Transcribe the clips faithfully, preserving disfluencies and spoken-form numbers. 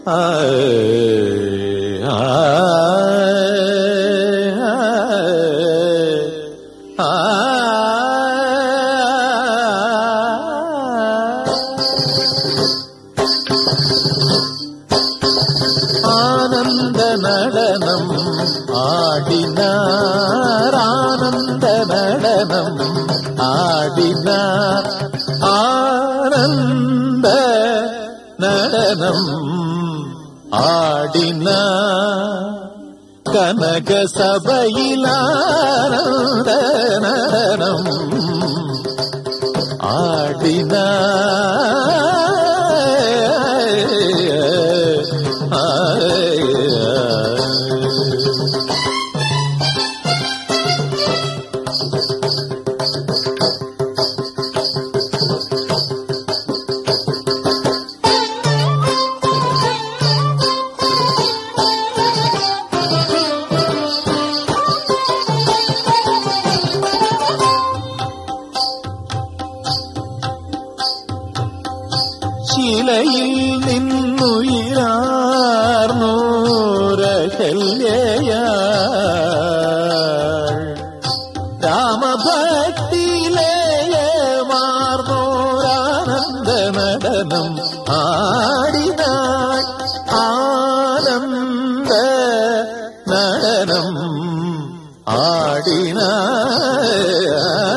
ആനന്ദ നടനം ആടിനാർ, ആനന്ദ നടനം ആടിനാർ, ആനന്ദ നടനം ആടിനാർ. കനക സഭയിലാനന്ദ നടനം ആടിനാർ. ശിലയിൽ നിന്നുയിരാർന്നോരഹല്യയാൾ, രാമഭക്തിലേയമാർന്നോരാനന്ദ നടനം ആടിനാൾ, ആനന്ദ നടനം ആടിനാൾ.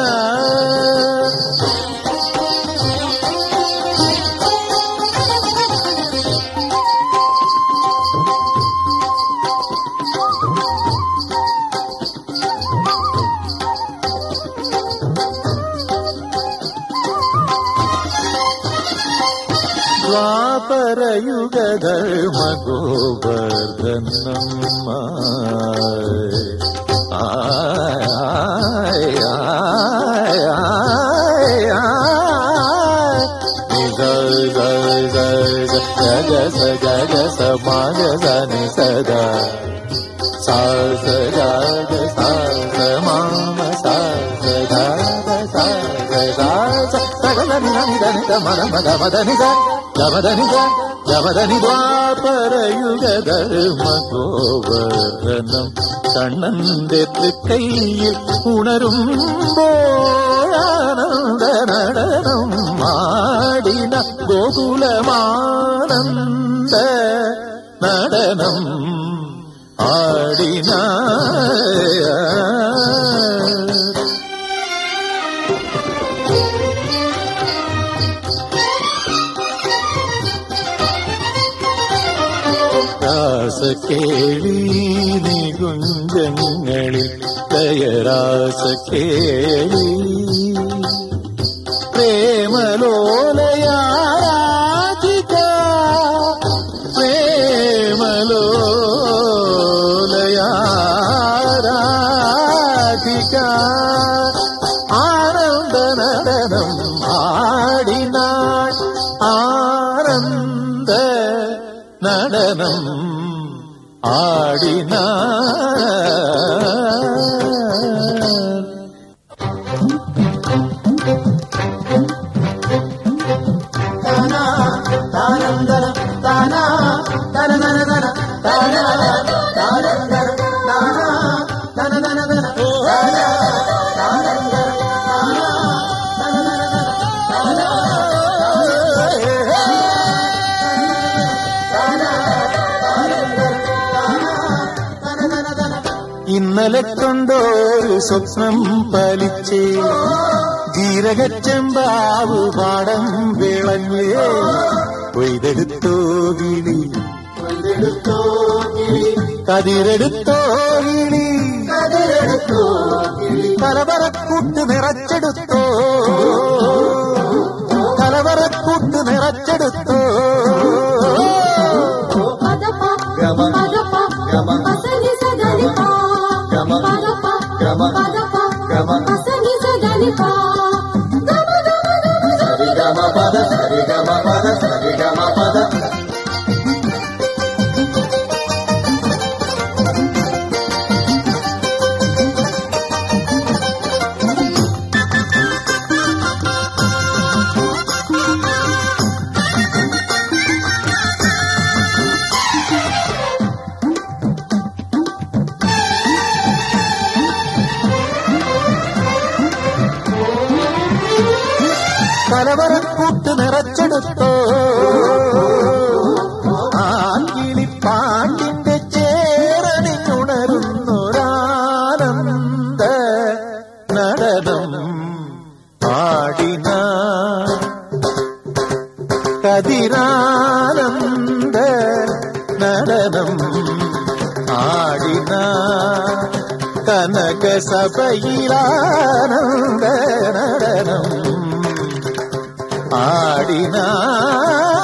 ദ്വാപരയുഗധർമ്മഗോവർദ്ധനം ജഗസ ജഗസ മാഗസനി സദാ സാസ ജഗ സാസ mama സാസ ധാഗ saga സാസ സഗനി ധനിധ മദ മദ മദനിധ ഗമധനിധ ഗമധനി. ദ്വാപരയുഗധർമ്മഗോവർദ്ധനം കണ്ണന്റെ തൃക്കൈയിൽ ഉണരുമ്പോഴാനന്ദ നടനം ആടിന ഗോകുലമാനന്ദ നടനം ആടിന. രാസക്കേളി നികുഞ്ചങ്ങളിൽ ലയരാസക്കേളി പ്രേമലോലയാരാധിക, പ്രേമലോലയാരാധിക ആനന്ദ നടനം ആടിനാൾ, ആനന്ദ നടനം ആടിനാൾ. ഇന്നലെ കൊണ്ടൊരു സ്വപ്നം പലിച്ചേ, ജീരകച്ചെമ്പാവു പാടം വിളഞ്ഞേ, കൊയ്തെടുത്തോ കിളി കതിരെടുത്തോ കിളി, കലവറക്കൂട്ട് നിറച്ചെടുത്തോ, കലവറക്കൂട്ട് നിറച്ചെടുത്തോ. കലവറക്കൂട്ട് നിറച്ചെടുത്തോ ആങ്കിളിപ്പാണ്ടിന്റെ ചേരണിഞ്ഞുണരുന്നൊരാനന്ദ നടനം ആടിന കതിരാനന്ദ നടനം ആടിന കനക സഭയിലാനന്ദ നടനം ആടിന